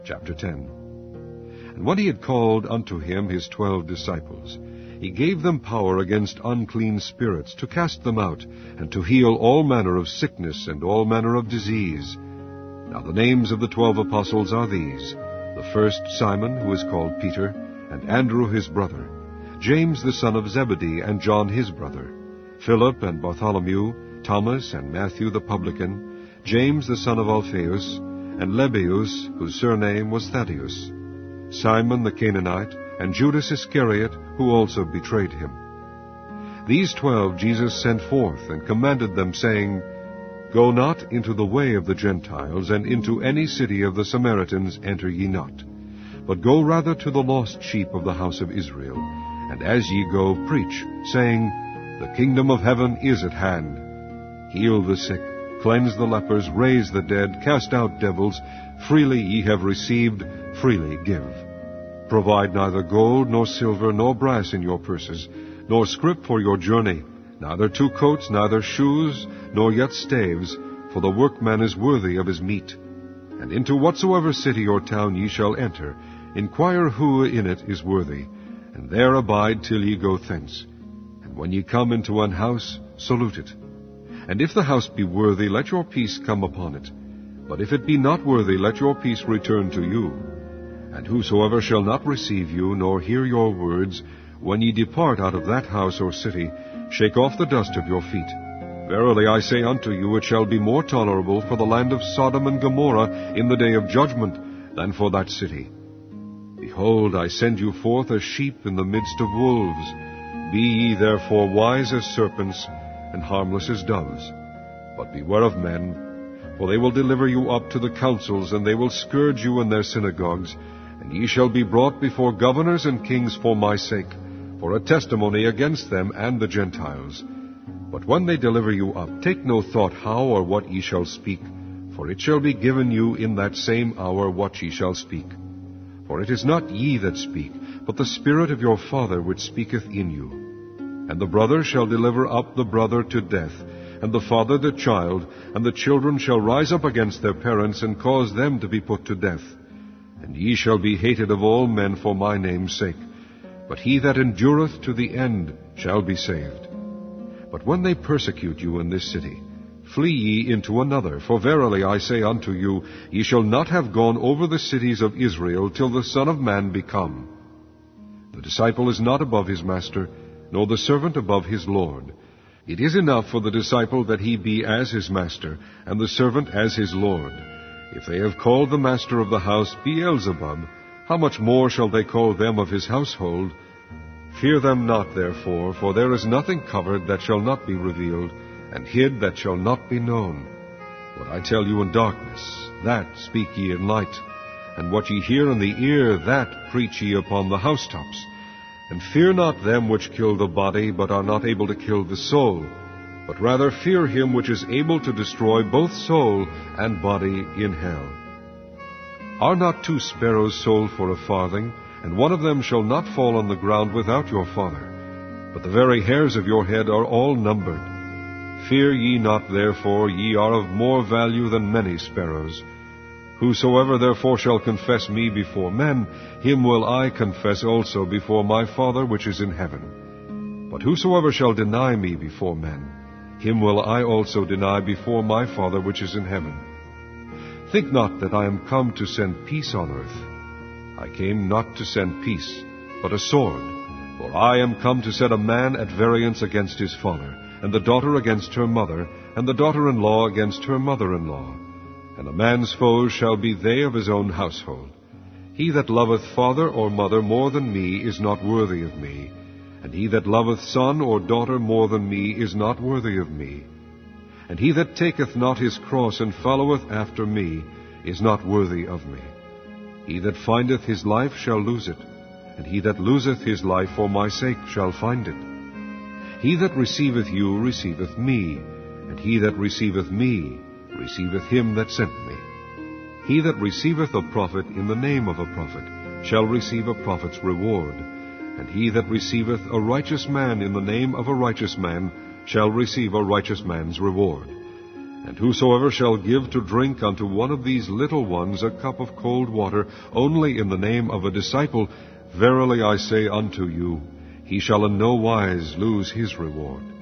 Chapter 10. And when he had called unto him his 12 disciples, he gave them power against unclean spirits, to cast them out, and to heal all manner of sickness and all manner of disease. Now the names of the 12 apostles are these: the first Simon, who is called Peter, and Andrew his brother, James the son of Zebedee, and John his brother, Philip and Bartholomew, Thomas and Matthew the publican, James the son of Alphaeus, and Lebbaeus, whose surname was Thaddeus, Simon the Canaanite, and Judas Iscariot, who also betrayed him. These 12 Jesus sent forth, and commanded them, saying, Go not into the way of the Gentiles, and into any city of the Samaritans enter ye not, but go rather to the lost sheep of the house of Israel. And as ye go, preach, saying, The kingdom of heaven is at hand. Heal the sick, cleanse the lepers, raise the dead, cast out devils. Freely ye have received, freely give. Provide neither gold, nor silver, nor brass in your purses, nor scrip for your journey, neither 2 coats, neither shoes, nor yet staves, for the workman is worthy of his meat. And into whatsoever city or town ye shall enter, inquire who in it is worthy, and there abide till ye go thence. And when ye come into an house, salute it. And if the house be worthy, let your peace come upon it. But if it be not worthy, let your peace return to you. And whosoever shall not receive you, nor hear your words, when ye depart out of that house or city, shake off the dust of your feet. Verily I say unto you, it shall be more tolerable for the land of Sodom and Gomorrah in the day of judgment than for that city. Behold, I send you forth as sheep in the midst of wolves. Be ye therefore wise as serpents, and harmless as doves. But beware of men, for they will deliver you up to the councils, and they will scourge you in their synagogues, and ye shall be brought before governors and kings for my sake, for a testimony against them and the Gentiles. But when they deliver you up, take no thought how or what ye shall speak, for it shall be given you in that same hour what ye shall speak. For it is not ye that speak, but the Spirit of your Father which speaketh in you. And the brother shall deliver up the brother to death, and the father the child, and the children shall rise up against their parents, and cause them to be put to death. And ye shall be hated of all men for my name's sake, but he that endureth to the end shall be saved. But when they persecute you in this city, flee ye into another, for verily I say unto you, ye shall not have gone over the cities of Israel till the Son of Man be come. The disciple is not above his master, nor the servant above his Lord. It is enough for the disciple that he be as his master, and the servant as his Lord. If they have called the master of the house Beelzebub, how much more shall they call them of his household? Fear them not, therefore, for there is nothing covered that shall not be revealed, and hid that shall not be known. What I tell you in darkness, that speak ye in light, and what ye hear in the ear, that preach ye upon the housetops. And fear not them which kill the body, but are not able to kill the soul, but rather fear him which is able to destroy both soul and body in hell. Are not 2 sparrows sold for a farthing, and one of them shall not fall on the ground without your Father? But the very hairs of your head are all numbered. Fear ye not, therefore, ye are of more value than many sparrows. Whosoever therefore shall confess me before men, him will I confess also before my Father which is in heaven. But whosoever shall deny me before men, him will I also deny before my Father which is in heaven. Think not that I am come to send peace on earth. I came not to send peace, but a sword. For I am come to set a man at variance against his father, and the daughter against her mother, and the daughter-in-law against her mother-in-law. And a man's foes shall be they of his own household. He that loveth father or mother more than me is not worthy of me, and he that loveth son or daughter more than me is not worthy of me. And he that taketh not his cross and followeth after me is not worthy of me. He that findeth his life shall lose it, and he that loseth his life for my sake shall find it. He that receiveth you receiveth me, and he that receiveth me receiveth him that sent me. He that receiveth a prophet in the name of a prophet shall receive a prophet's reward, and he that receiveth a righteous man in the name of a righteous man shall receive a righteous man's reward. And whosoever shall give to drink unto one of these little ones a cup of cold water, only in the name of a disciple, verily I say unto you, he shall in no wise lose his reward.